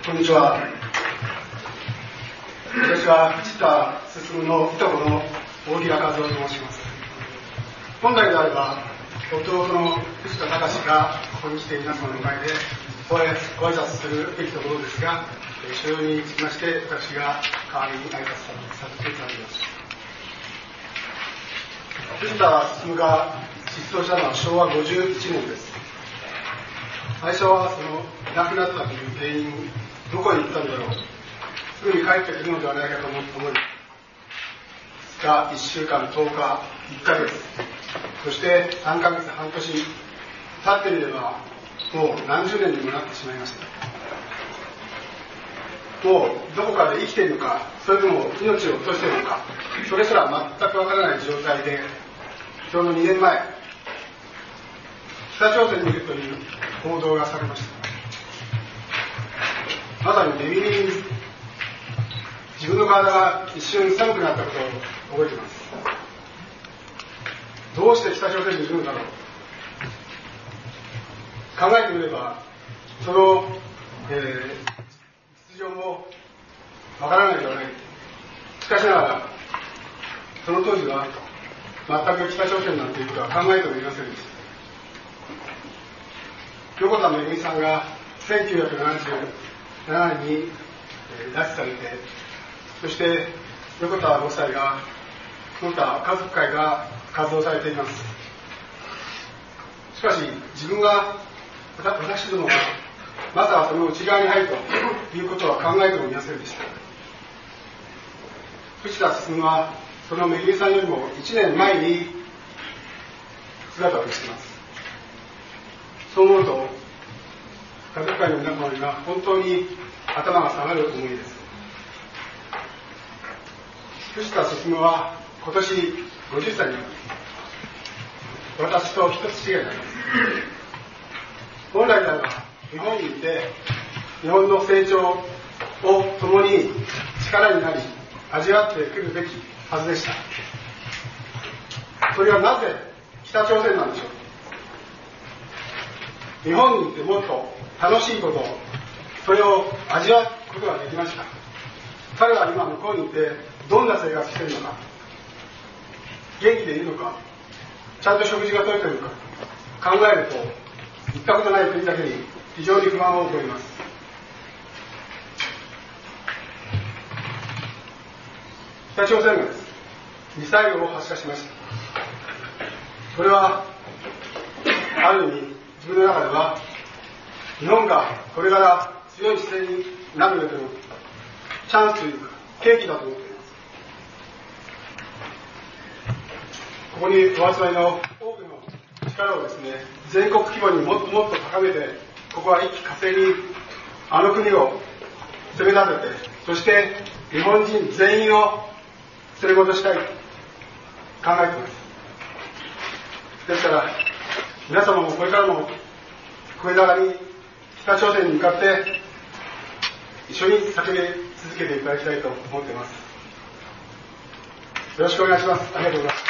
こんにちは。私は藤田進のいとこの大平和夫と申します。本来であれば弟の藤田隆がここに来て皆様の前でご挨拶するべきところですが、所要につきまして私が代わりに挨拶させていただきます。藤田進が失踪したのは昭和51年です。最初はそのいなくなったという原因、どこに行ったんだろう、すぐに帰ってくるのではないかと思い、2日、1週間、10日、1ヶ月、そして3ヶ月、半年、経ってみればもう何十年にもなってしまいました。もうどこかで生きているのか、それとも命を落としているのか、それすら全くわからない状態で、ちょうど2年前、北朝鮮にいるという報道がされました。まさに寝耳に自分の体が一瞬寒くなったことを覚えています。どうして北朝鮮にいるのだろう。考えてみれば、その、実情もわからないではない。しかしながら、その当時は全く北朝鮮なんていうことは考えてもいませんでした。横田めぐみさんが1977年に拉致されて、そして横田ご夫妻が、その他家族会が活動されています。しかし自分が、私どもがまさかその内側に入るということは考えてもいませんでした。藤田進はそのめぐみさんよりも1年前に姿を消しています。そう思うと、家族会の皆様には本当に頭が下がる思いです。藤田進は今年50歳になります。私と一つ違いになります。本来であれば日本にいて、日本の成長を共に力になり味わってくるべきはずでした。それはなぜ北朝鮮なんでしょう。日本にいてもっと楽しいこと、それを味わうことができました。彼は今向こうにいてどんな生活しているのか、元気でいるのか、ちゃんと食事がとれているのか考えると、行ったことない国だけに非常に不安を覚えます。北朝鮮がです、ミサイルを発射しました。これはある意味自分の中では、日本がこれから強い姿勢になる上でのチャンスというか契機だと思っています。ここにお集まりの多くの力をですね、全国規模にもっともっと高めて、ここは一気呵成にあの国を攻め立てて、そして日本人全員を連れ戻したいと考えています。ですから皆様もこれからも声高に北朝鮮に向かって一緒に叫び続けていただきたいと思っています。よろしくお願いします。ありがとうございます。